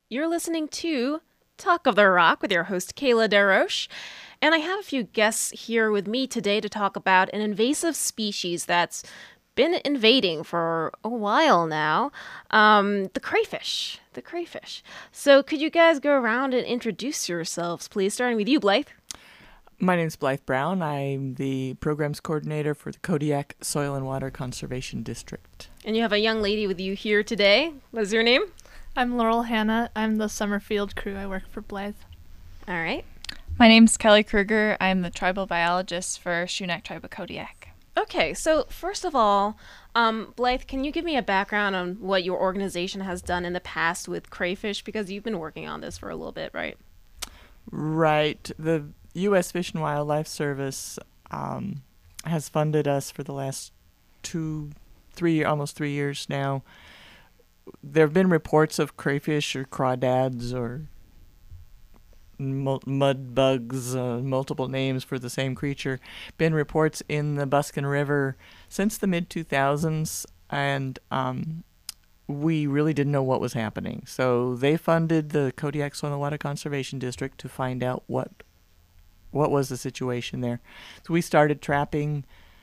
You're listening to Talk of the Rock with your host, Kayla DeRoche. And I have a few guests here with me today to talk about an invasive species that's been invading for a while now, the crayfish. The crayfish. So, could you guys go around and introduce yourselves, please? Starting with you, Blythe. My name's Blythe Brown. I'm the programs coordinator for the Kodiak Soil and Water Conservation District. And you have a young lady with you here today. What's your name? I'm Laurel Hanna. I'm the Summerfield crew. I work for Blythe. All right. My name's Kelly Kruger. I'm the tribal biologist for Shunak Tribe of Kodiak. Okay, so first of all, Blythe, can you give me a background on what your organization has done in the past with crayfish? Because you've been working on this for a little bit, right? Right. The U.S. Fish and Wildlife Service has funded us for the last almost 3 years now. There have been reports of crayfish or crawdads or mud bugs, multiple names for the same creature. Been reports in the Buskin River since the mid-2000s, and we really didn't know what was happening. So they funded the Kodiak Soil and Water Conservation District to find out what was the situation there. So we started trapping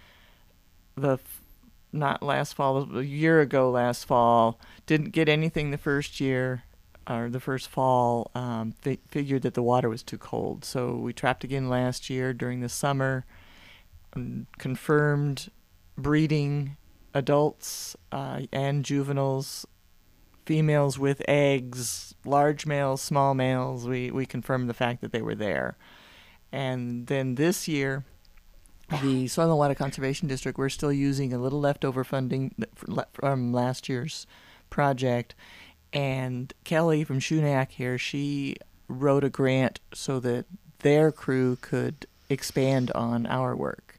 not last fall, a year ago last fall. Didn't get anything the first year, or the first fall. Figured that the water was too cold. So we trapped again last year during the summer, confirmed breeding adults and juveniles, females with eggs, large males, small males. We confirmed the fact that they were there. And then this year, the Soil and Water Conservation District, we're still using a little leftover funding from last year's project. And Kelly from Shunak here, she wrote a grant so that their crew could expand on our work.